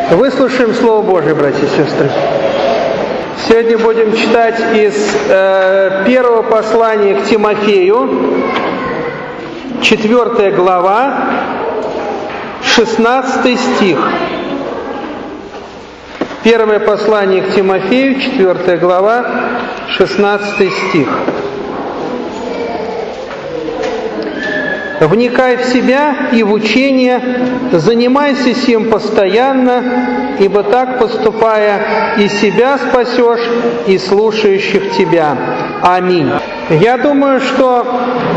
Выслушаем Слово Божие, братья и сестры. Сегодня будем читать из первого послания к Тимофею, 4 глава, 16 стих. Первое послание к Тимофею, 4 глава, 16 стих. «Вникай в себя и в учение, занимайся сим постоянно, ибо так, поступая, и себя спасешь, и слушающих тебя. Аминь». Я думаю, что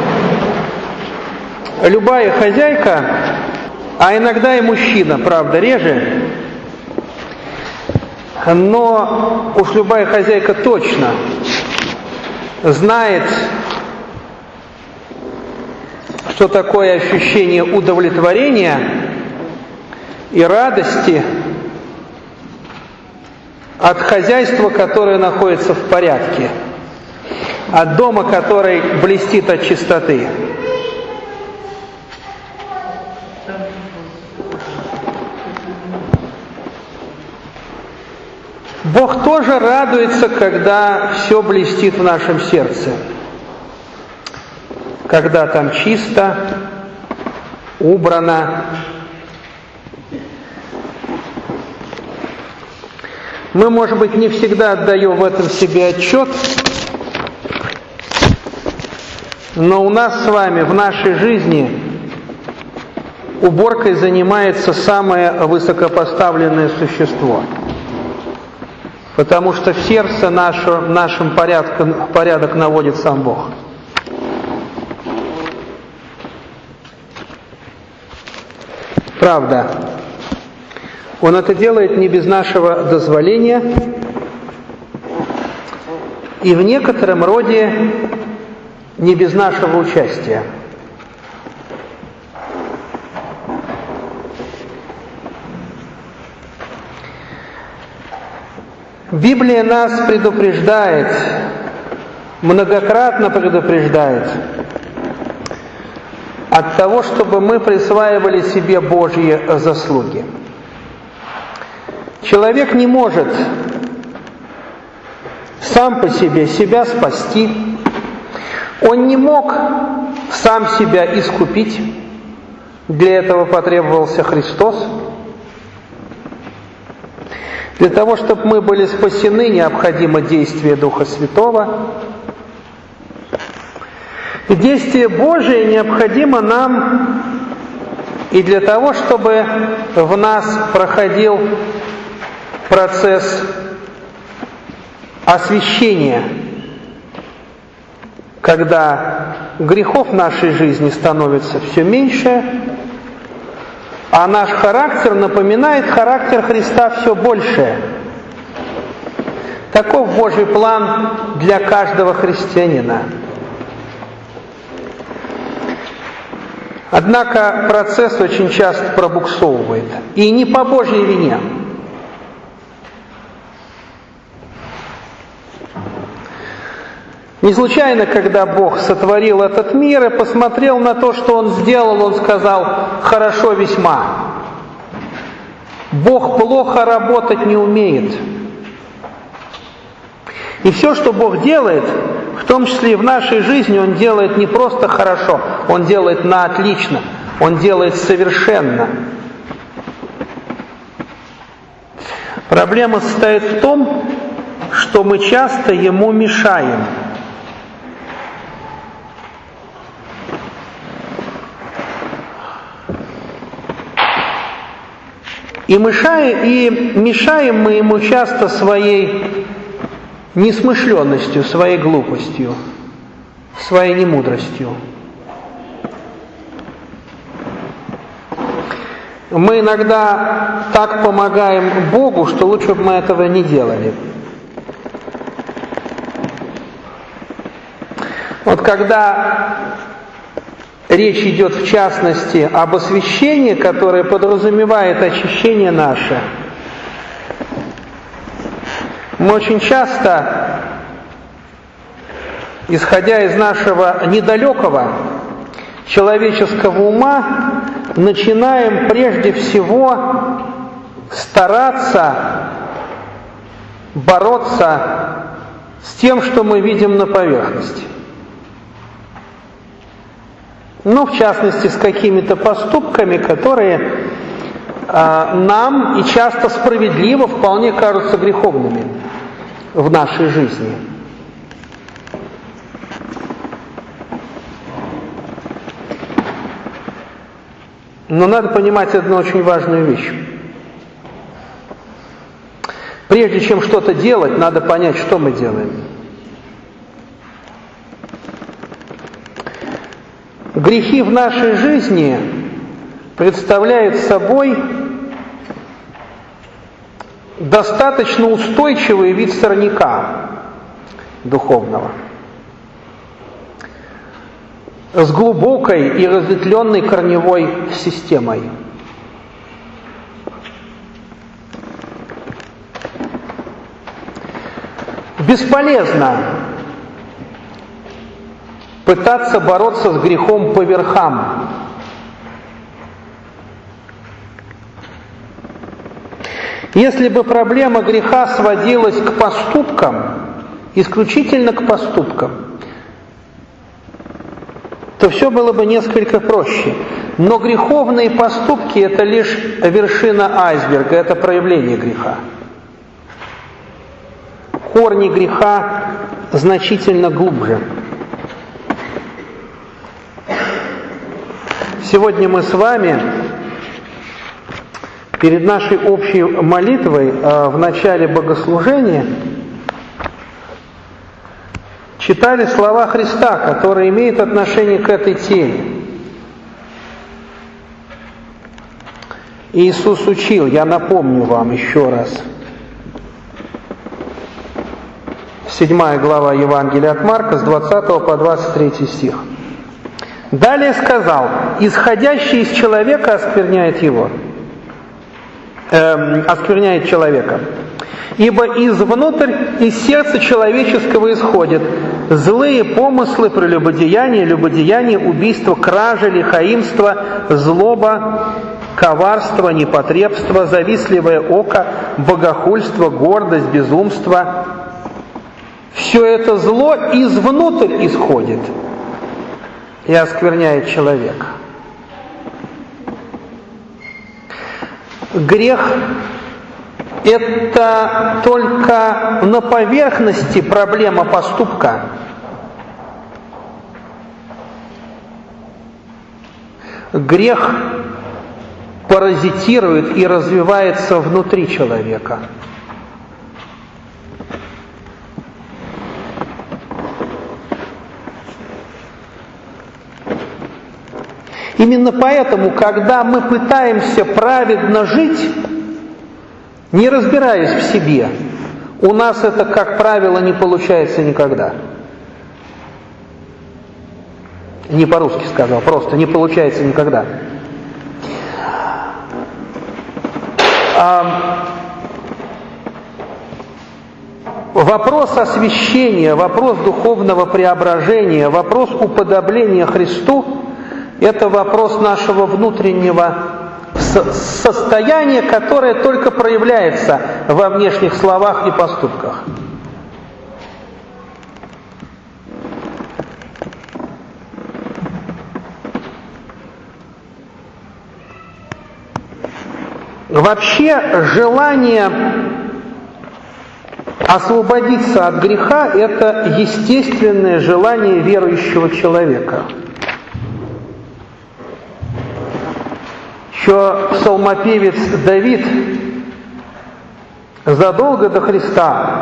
любая хозяйка, а иногда и мужчина, правда, реже, но уж любая хозяйка точно знает, что такое ощущение удовлетворения и радости от хозяйства, которое находится в порядке, от дома, который блестит от чистоты. Бог тоже радуется, когда все блестит в нашем сердце. Когда там чисто, убрано. Мы, может быть, не всегда отдаем в этом себе отчет, но у нас с вами в нашей жизни уборкой занимается самое высокопоставленное существо. Потому что в сердце нашим порядок наводит сам Бог. Правда, Он это делает не без нашего дозволения и в некотором роде не без нашего участия. Библия нас предупреждает, многократно предупреждает от того, чтобы мы присваивали себе Божьи заслуги. Человек не может сам по себе себя спасти. Он не мог сам себя искупить. Для этого потребовался Христос. Для того, чтобы мы были спасены, необходимо действие Духа Святого. И действие Божие необходимо нам и для того, чтобы в нас проходил процесс освящения, когда грехов в нашей жизни становится все меньше, а наш характер напоминает характер Христа все больше. Таков Божий план для каждого христианина. Однако процесс очень часто пробуксовывает. И не по Божьей вине. Не случайно, когда Бог сотворил этот мир и посмотрел на то, что Он сделал, Он сказал: «Хорошо весьма». Бог плохо работать не умеет. И все, что Бог делает, в том числе и в нашей жизни, Он делает не просто хорошо, Он делает на отлично, Он делает совершенно. Проблема состоит в том, что мы часто Ему мешаем. И мешаем мы Ему часто своей несмышленностью, своей глупостью, своей немудростью. Мы иногда так помогаем Богу, что лучше бы мы этого не делали. Вот когда речь идет в частности об освящении, которое подразумевает очищение наше, мы очень часто, исходя из нашего недалекого человеческого ума, начинаем прежде всего стараться бороться с тем, что мы видим на поверхности. Ну, в частности, с какими-то поступками, которые нам и часто справедливо вполне кажутся греховными в нашей жизни. Но надо понимать одну очень важную вещь. Прежде чем что-то делать, надо понять, что мы делаем. Грехи в нашей жизни представляют собой достаточно устойчивый вид сорняка духовного, с глубокой и разветвленной корневой системой. Бесполезно пытаться бороться с грехом по верхам. Если бы проблема греха сводилась к поступкам, исключительно к поступкам, то все было бы несколько проще. Но греховные поступки – это лишь вершина айсберга, это проявление греха. Корни греха значительно глубже. Сегодня мы с вами перед нашей общей молитвой в начале богослужения читали слова Христа, которые имеют отношение к этой теме. Иисус учил, я напомню вам еще раз, 7 глава Евангелия от Марка, с 20 по 23 стих. Далее сказал: «Исходящий из человека оскверняет его». Оскверняет человека. «Ибо извнутрь, из сердца человеческого исходят злые помыслы, прелюбодеяние, любодеяние, убийство, кража, лихаимство, злоба, коварство, непотребство, завистливое око, богохульство, гордость, безумство». Все это зло извнутрь исходит и оскверняет человека. Грех – это только на поверхности проблема поступка. Грех паразитирует и развивается внутри человека. Именно поэтому, когда мы пытаемся праведно жить, не разбираясь в себе, у нас это, как правило, не получается никогда. Не по-русски сказал, просто не получается никогда. Вопрос освящения, вопрос духовного преображения, вопрос уподобления Христу – это вопрос нашего внутреннего состояния, которое только проявляется во внешних словах и поступках. Вообще, желание освободиться от греха – это естественное желание верующего человека. Еще псалмопевец Давид задолго до Христа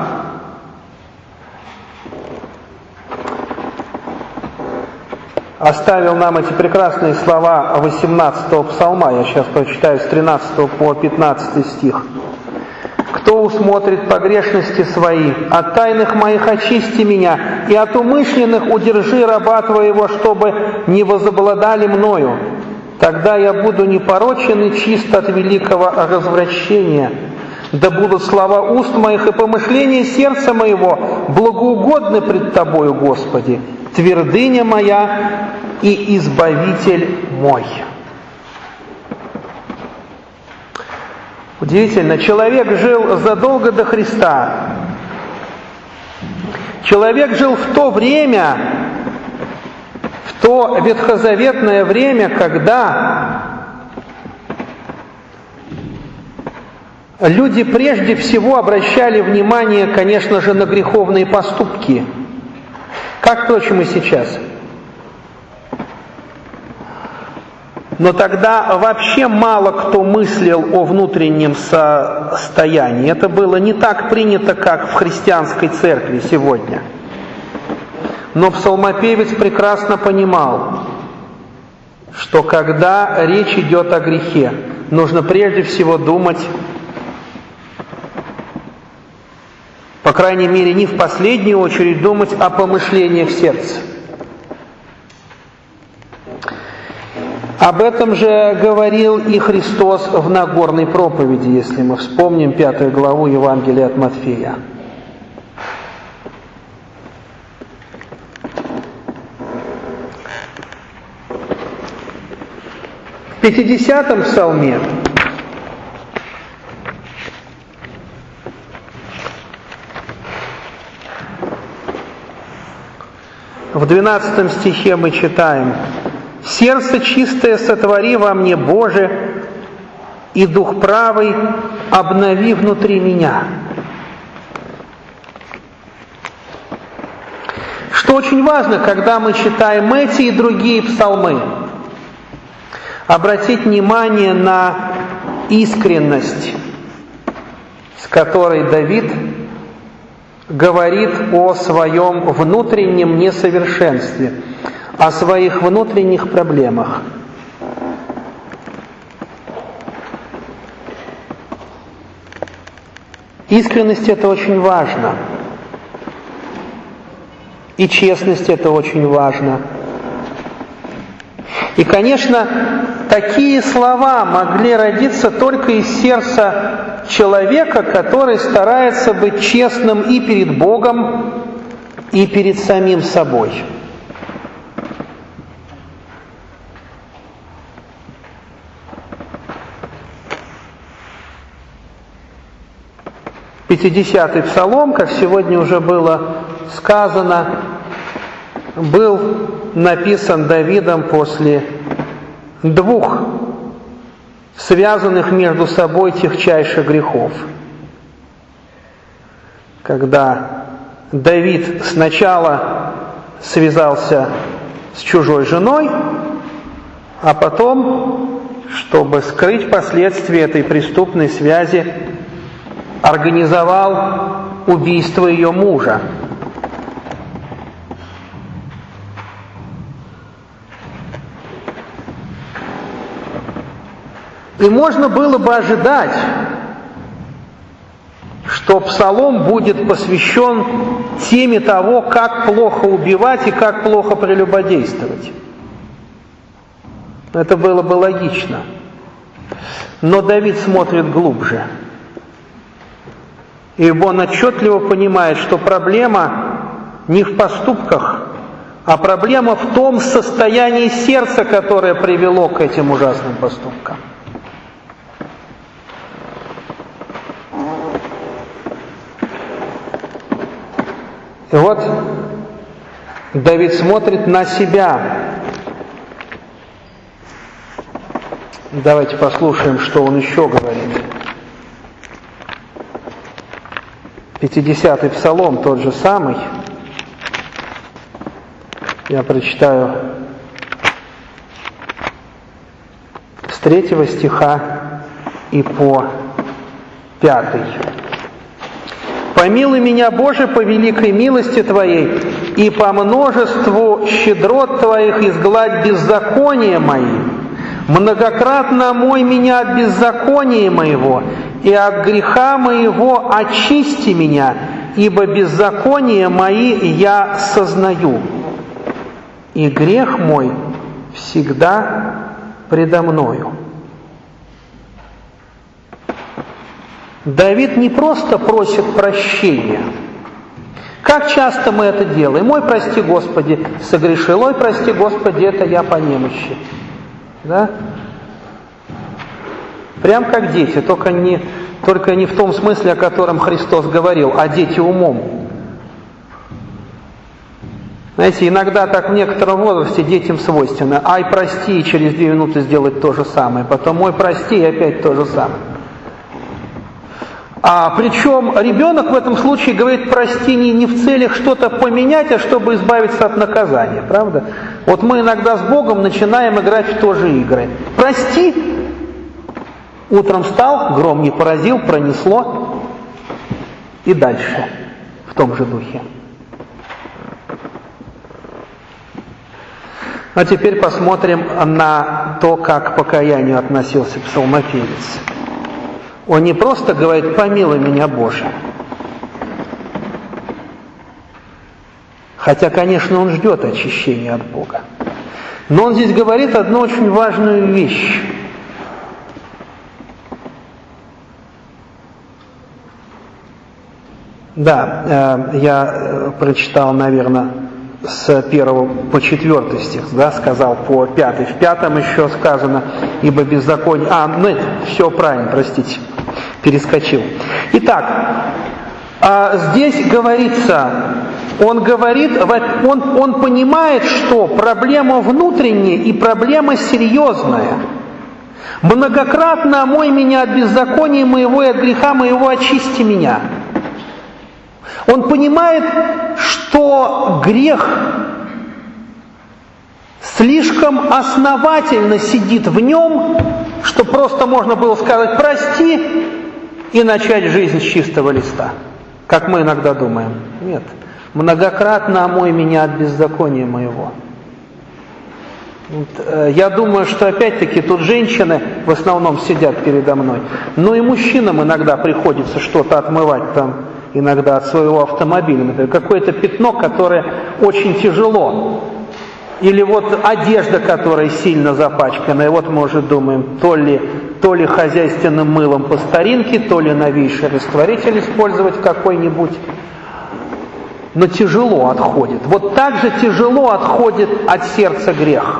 оставил нам эти прекрасные слова 18-го псалма. Я сейчас прочитаю с 13 по 15 стих. «Кто усмотрит погрешности свои? От тайных моих очисти меня, и от умышленных удержи раба твоего, чтобы не возобладали мною. Тогда я буду непорочен и чист от великого развращения. Да будут слова уст моих и помышления сердца моего благоугодны пред Тобою, Господи, твердыня моя и избавитель мой». Удивительно, человек жил задолго до Христа. Человек жил в то время, в то ветхозаветное время, когда люди прежде всего обращали внимание, конечно же, на греховные поступки, как, впрочем, и сейчас. Но тогда вообще мало кто мыслил о внутреннем состоянии. Это было не так принято, как в христианской церкви сегодня. Но псалмопевец прекрасно понимал, что когда речь идет о грехе, нужно прежде всего думать, по крайней мере, не в последнюю очередь думать о помышлениях сердца. Об этом же говорил и Христос в Нагорной проповеди, если мы вспомним 5 главу Евангелия от Матфея. В 50-м псалме в 12 стихе мы читаем: «Сердце чистое сотвори во мне, Боже, и дух правый обнови внутри меня». Что очень важно, когда мы читаем эти и другие псалмы, обратить внимание на искренность, с которой Давид говорит о своем внутреннем несовершенстве, о своих внутренних проблемах. Искренность – это очень важно. И честность – это очень важно. И, конечно, такие слова могли родиться только из сердца человека, который старается быть честным и перед Богом, и перед самим собой. Пятидесятый псалом, как сегодня уже было сказано, был написан Давидом после двух связанных между собой тягчайших грехов. Когда Давид сначала связался с чужой женой, а потом, чтобы скрыть последствия этой преступной связи, организовал убийство ее мужа. И можно было бы ожидать, что псалом будет посвящен теме того, как плохо убивать и как плохо прелюбодействовать. Это было бы логично. Но Давид смотрит глубже. Ибо он отчетливо понимает, что проблема не в поступках, а проблема в том состоянии сердца, которое привело к этим ужасным поступкам. И вот Давид смотрит на себя. Давайте послушаем, что он еще говорит. 50-й псалом, тот же самый. Я прочитаю с 3 стиха и по 5. «Помилуй меня, Боже, по великой милости Твоей, и по множеству щедрот Твоих изгладь беззакония мои. Многократно омой меня от беззакония моего, и от греха моего очисти меня, ибо беззакония мои я сознаю, и грех мой всегда предо мною». Давид не просто просит прощения. Как часто мы это делаем? «Ой, прости, Господи, согрешил, ой, прости, Господи, это я по немощи». Да? Прям как дети, только не в том смысле, о котором Христос говорил, а дети умом. Знаете, иногда так в некотором возрасте детям свойственно. Ай, прости, и через 2 минуты сделать то же самое. Потом ой, прости, и опять то же самое. Причем ребенок в этом случае говорит прости не в целях что-то поменять, а чтобы избавиться от наказания. Правда? Вот мы иногда с Богом начинаем играть в тоже игры. Прости. Утром встал, гром не поразил, пронесло. И дальше в том же духе. А теперь посмотрим на то, как к покаянию относился псалмопевец. Он не просто говорит «помилуй меня, Боже». Хотя, конечно, он ждет очищения от Бога. Но он здесь говорит одну очень важную вещь. Да, я прочитал, наверное, с 1 по 4 стих, да, сказал по 5. В 5 еще сказано, ибо беззаконие... это все правильно, простите, перескочил. Итак, здесь говорится, он говорит, он понимает, что проблема внутренняя и проблема серьезная. Многократно омой меня от беззакония моего и от греха моего очисти меня. Он понимает, что грех слишком основательно сидит в нем, что просто можно было сказать «прости» и начать жизнь с чистого листа, как мы иногда думаем. Нет. Многократно омой меня от беззакония моего. Я думаю, что опять-таки тут женщины в основном сидят передо мной, но и мужчинам иногда приходится что-то отмывать там, иногда от своего автомобиля, например, какое-то пятно, которое очень тяжело, или вот одежда, которая сильно запачкана, и вот мы уже думаем, то ли хозяйственным мылом по старинке, то ли новейший растворитель использовать какой-нибудь, но тяжело отходит. Вот так же тяжело отходит от сердца грех.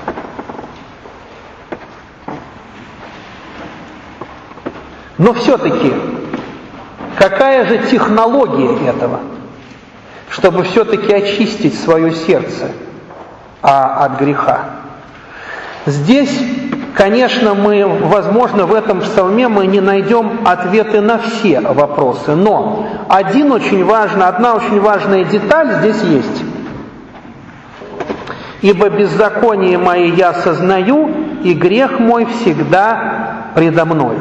Но все-таки какая же технология этого, чтобы все-таки очистить свое сердце от греха? Здесь, конечно, возможно, в этом псалме мы не найдем ответы на все вопросы, но одна очень важная деталь здесь есть. «Ибо беззаконие мои я сознаю, и грех мой всегда предо мною».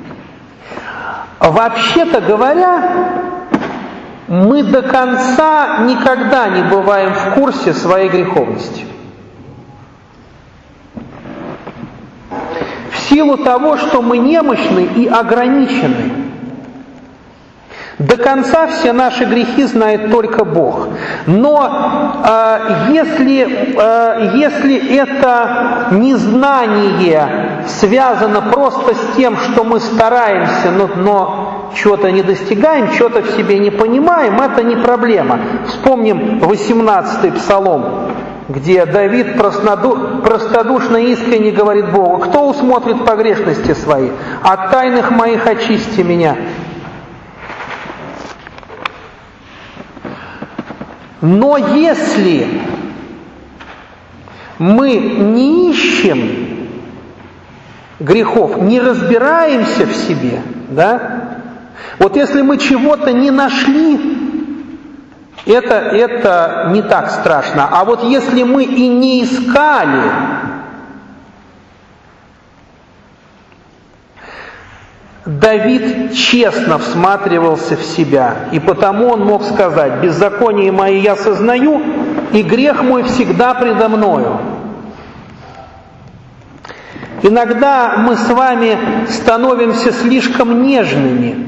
Вообще-то говоря, мы до конца никогда не бываем в курсе своей греховности. В силу того, что мы немощны и ограничены. До конца все наши грехи знает только Бог. Но если это незнание связано просто с тем, что мы стараемся, но чего-то не достигаем, чего-то в себе не понимаем, это не проблема. Вспомним 18-й Псалом, где Давид простодушно и искренне говорит Богу: «Кто усмотрит погрешности свои? От тайных моих очисти меня». Но если мы не ищем грехов, не разбираемся в себе, да? Вот если мы чего-то не нашли, это не так страшно. А вот если мы и не искали, Давид честно всматривался в себя, и потому он мог сказать: «Беззаконие мои я сознаю, и грех мой всегда предо мною». Иногда мы с вами становимся слишком нежными.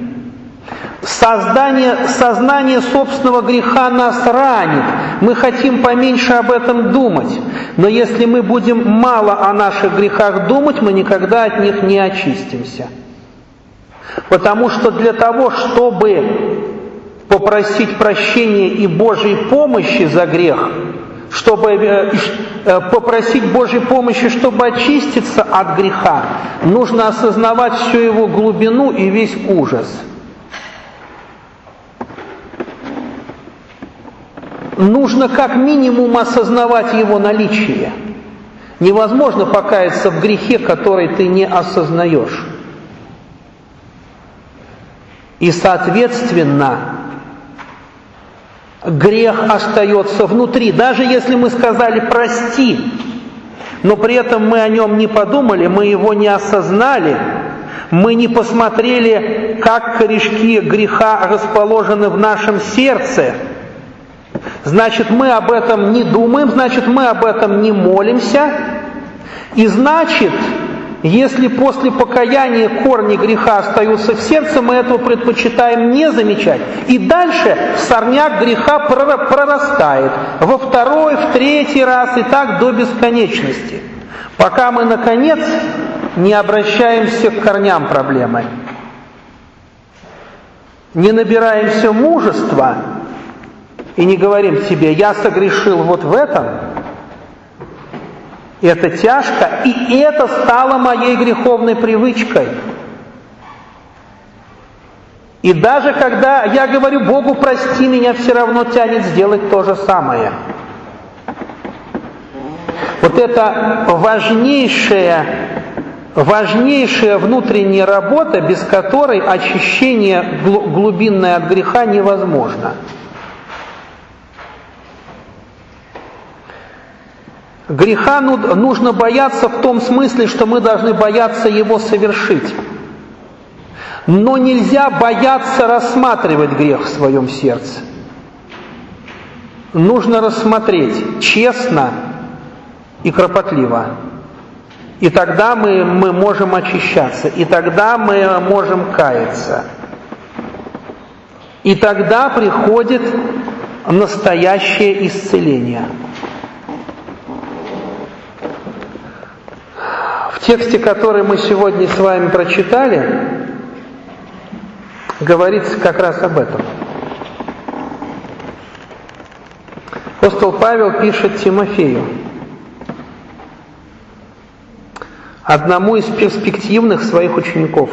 Сознание собственного греха нас ранит. Мы хотим поменьше об этом думать. Но если мы будем мало о наших грехах думать, мы никогда от них не очистимся. Потому что для того, чтобы попросить прощения и Божьей помощи за грех, чтобы попросить Божьей помощи, чтобы очиститься от греха, нужно осознавать всю его глубину и весь ужас. Нужно как минимум осознавать его наличие. Невозможно покаяться в грехе, который ты не осознаешь. И, соответственно, грех остается внутри. Даже если мы сказали «прости», но при этом мы о нем не подумали, мы его не осознали, мы не посмотрели, как корешки греха расположены в нашем сердце, значит, мы об этом не думаем, значит, мы об этом не молимся. И значит, если после покаяния корни греха остаются в сердце, мы этого предпочитаем не замечать. И дальше сорняк греха прорастает во второй, в третий раз и так до бесконечности, пока мы, наконец, не обращаемся к корням проблемы. Не набираемся мужества и не говорим себе: я согрешил вот в этом, это тяжко, и это стало моей греховной привычкой. И даже когда я говорю Богу прости, меня все равно тянет сделать то же самое. Вот это важнейшая внутренняя работа, без которой очищение глубинное от греха невозможно. Греха нужно бояться в том смысле, что мы должны бояться его совершить. Но нельзя бояться рассматривать грех в своем сердце. Нужно рассмотреть честно и кропотливо. И тогда мы можем очищаться, и тогда мы можем каяться. И тогда приходит настоящее исцеление. В тексте, который мы сегодня с вами прочитали, говорится как раз об этом. Апостол Павел пишет Тимофею, одному из перспективных своих учеников: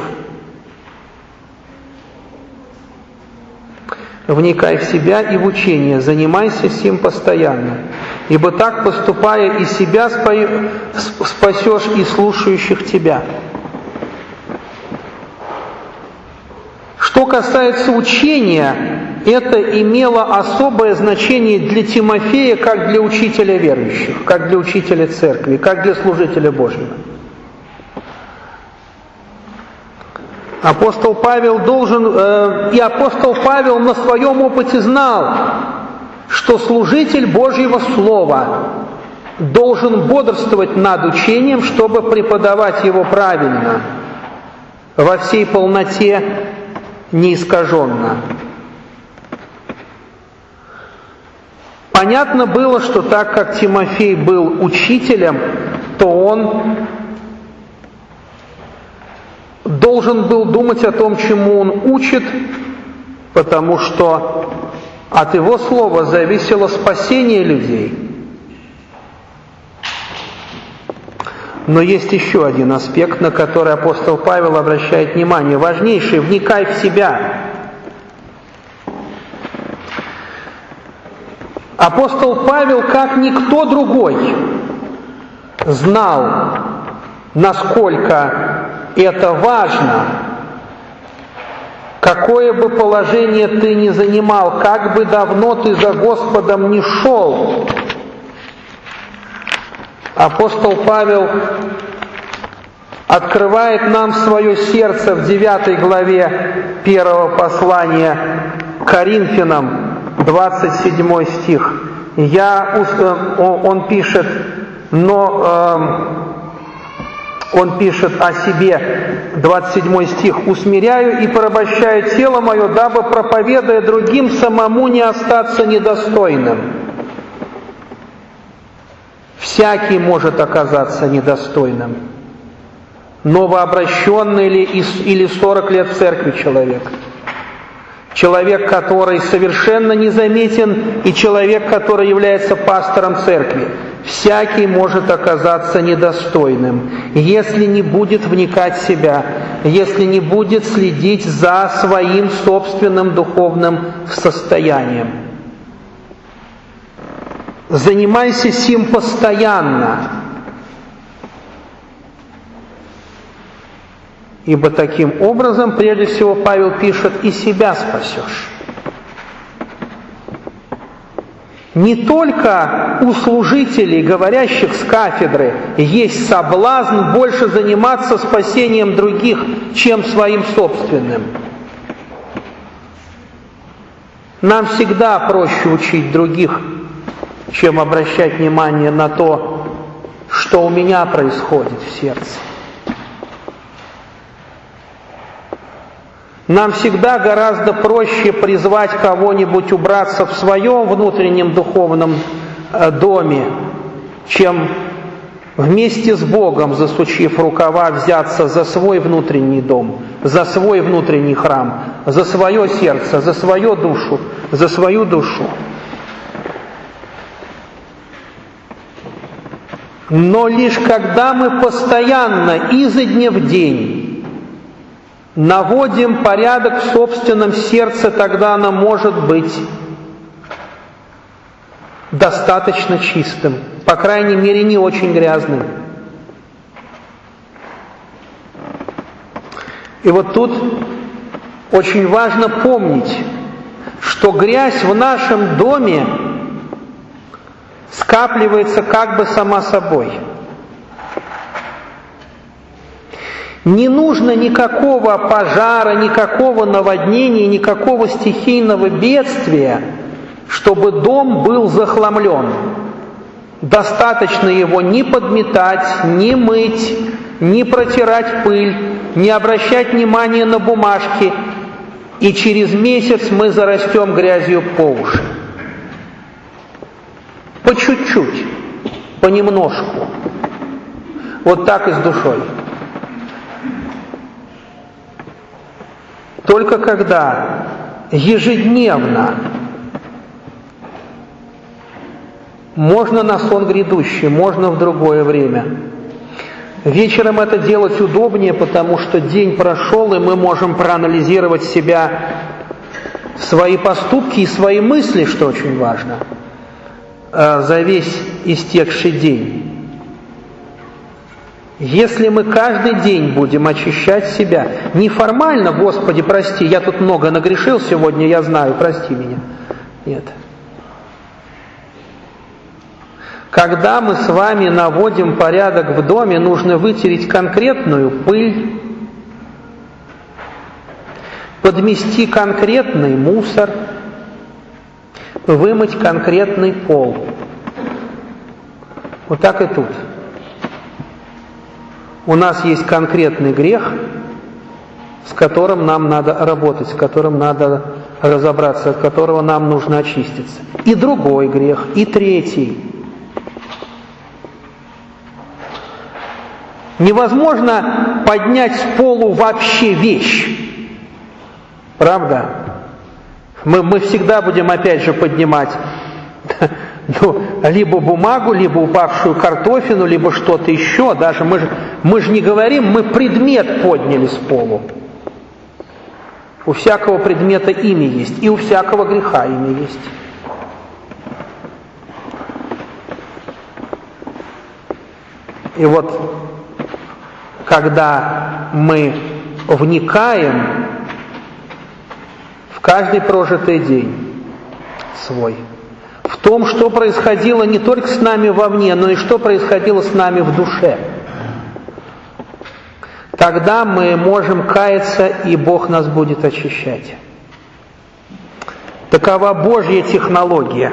«Вникай в себя и в учение, занимайся сим постоянно, ибо так, поступая, и себя спасешь, и слушающих тебя». Что касается учения, это имело особое значение для Тимофея, как для учителя верующих, как для учителя церкви, как для служителя Божьего. Апостол Павел на своем опыте знал, что служитель Божьего Слова должен бодрствовать над учением, чтобы преподавать его правильно, во всей полноте, неискаженно. Понятно было, что так как Тимофей был учителем, то он должен был думать о том, чему он учит, потому что от его слова зависело спасение людей. Но есть еще один аспект, на который апостол Павел обращает внимание, важнейший: вникай в себя. Апостол Павел, как никто другой, знал, насколько это важно. Какое бы положение ты ни занимал, как бы давно ты за Господом ни шел, апостол Павел открывает нам свое сердце в 9 главе 1 послания к Коринфянам, 27 стих. Он пишет о себе, 27 стих: «Усмиряю и порабощаю тело мое, дабы, проповедуя другим, самому не остаться недостойным». Всякий может оказаться недостойным. Новообращенный или 40 лет в церкви человек. человек, который совершенно незаметен, и человек, который является пастором церкви. Всякий может оказаться недостойным, если не будет вникать в себя, если не будет следить за своим собственным духовным состоянием. Занимайся сим постоянно, ибо таким образом, прежде всего, Павел пишет, и себя спасешь. Не только у служителей, говорящих с кафедры, есть соблазн больше заниматься спасением других, чем своим собственным. Нам всегда проще учить других, чем обращать внимание на то, что у меня происходит в сердце. Нам всегда гораздо проще призвать кого-нибудь убраться в своем внутреннем духовном доме, чем вместе с Богом, засучив рукава, взяться за свой внутренний дом, за свой внутренний храм, за свое сердце, за свою душу, за свою душу. Но лишь когда мы постоянно, изо дня в день, наводим порядок в собственном сердце, тогда оно может быть достаточно чистым, по крайней мере, не очень грязным. И вот тут очень важно помнить, что грязь в нашем доме скапливается как бы сама собой. Не нужно никакого пожара, никакого наводнения, никакого стихийного бедствия, чтобы дом был захламлен. Достаточно его не подметать, не мыть, не протирать пыль, не обращать внимания на бумажки, и через месяц мы зарастем грязью по уши. По чуть-чуть, понемножку. Вот так и с душой. Только когда ежедневно, можно на сон грядущий, можно в другое время. Вечером это делать удобнее, потому что день прошел, и мы можем проанализировать себя, свои поступки и свои мысли, что очень важно, за весь истекший день. Если мы каждый день будем очищать себя, не формально, Господи, прости, я тут много нагрешил сегодня, я знаю, прости меня. Нет. Когда мы с вами наводим порядок в доме, нужно вытереть конкретную пыль, подмести конкретный мусор, вымыть конкретный пол. Вот так и тут. У нас есть конкретный грех, с которым нам надо работать, с которым надо разобраться, от которого нам нужно очиститься. И другой грех, и третий. Невозможно поднять с полу вообще вещь. Правда? Мы всегда будем опять же поднимать либо бумагу, либо упавшую картофелину, либо что-то еще. Даже мы же не говорим, мы предмет подняли с полу. У всякого предмета имя есть, и у всякого греха имя есть. И вот, когда мы вникаем в каждый прожитый день свой, в том, что происходило не только с нами вовне, но и что происходило с нами в душе, тогда мы можем каяться, и Бог нас будет очищать. Такова Божья технология.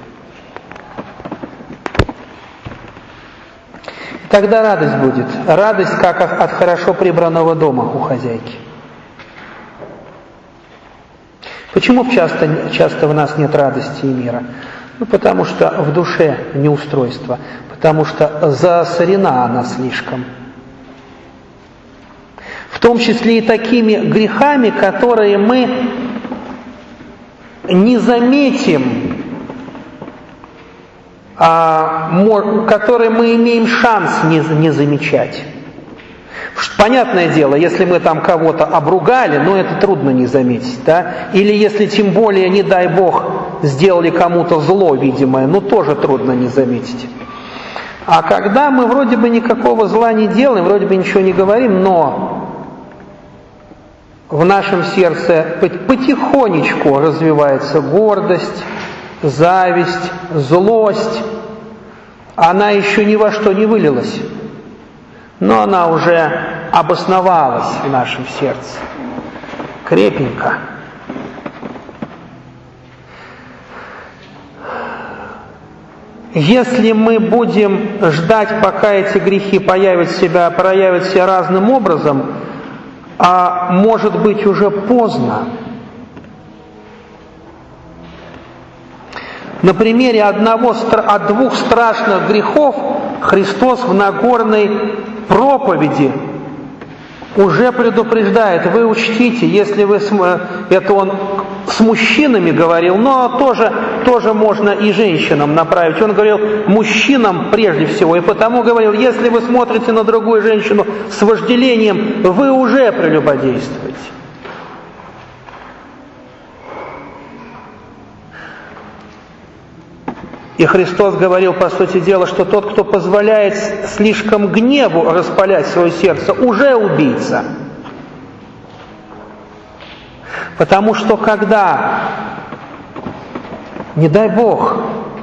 Тогда радость будет. Радость, как от хорошо прибранного дома у хозяйки. Почему часто в нас нет радости и мира? Потому что в душе неустройство, потому что засорена она слишком. В том числе и такими грехами, которые мы не заметим, который мы имеем шанс не замечать. Понятное дело, если мы там кого-то обругали, но это трудно не заметить, да? Или если тем более, не дай Бог, сделали кому-то зло видимое, тоже трудно не заметить. А когда мы вроде бы никакого зла не делаем, вроде бы ничего не говорим, но в нашем сердце потихонечку развивается гордость, зависть, злость, она еще ни во что не вылилась, но она уже обосновалась в нашем сердце крепенько. Если мы будем ждать, пока эти грехи проявят себя разным образом, может быть уже поздно. На примере от двух страшных грехов Христос в Нагорной проповеди уже предупреждает: вы учтите, если вы... Это он с мужчинами говорил, но тоже можно и женщинам направить. Он говорил мужчинам прежде всего, и потому говорил: если вы смотрите на другую женщину с вожделением, вы уже прелюбодействуете. И Христос говорил, по сути дела, что тот, кто позволяет слишком гневу распалять свое сердце, уже убийца. Потому что когда, не дай Бог,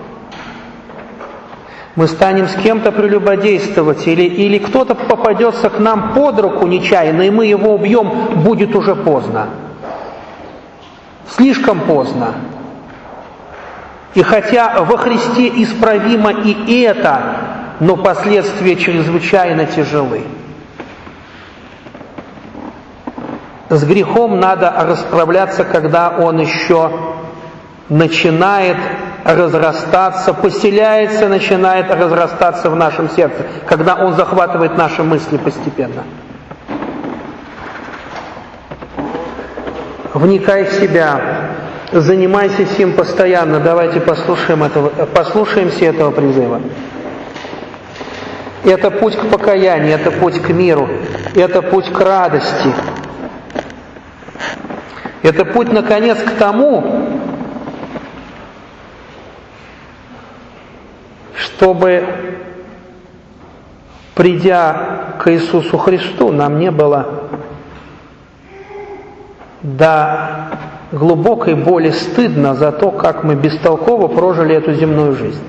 мы станем с кем-то прелюбодействовать, или кто-то попадется к нам под руку нечаянно, и мы его убьем, будет уже поздно. Слишком поздно. И хотя во Христе исправимо и это, но последствия чрезвычайно тяжелы. С грехом надо расправляться, когда он еще начинает разрастаться, поселяется, начинает разрастаться в нашем сердце, когда он захватывает наши мысли постепенно. Вникай в себя, занимайся сим постоянно. Давайте послушаемся этого призыва. Это путь к покаянию, это путь к миру, это путь к радости. Это путь, наконец, к тому, чтобы, придя к Иисусу Христу, нам не было до глубокой боли стыдно за то, как мы бестолково прожили эту земную жизнь.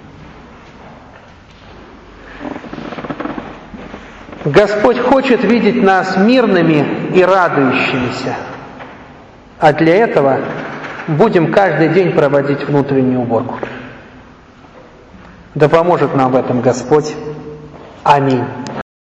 Господь хочет видеть нас мирными и радующимися. А для этого будем каждый день проводить внутреннюю уборку. Да поможет нам в этом Господь. Аминь.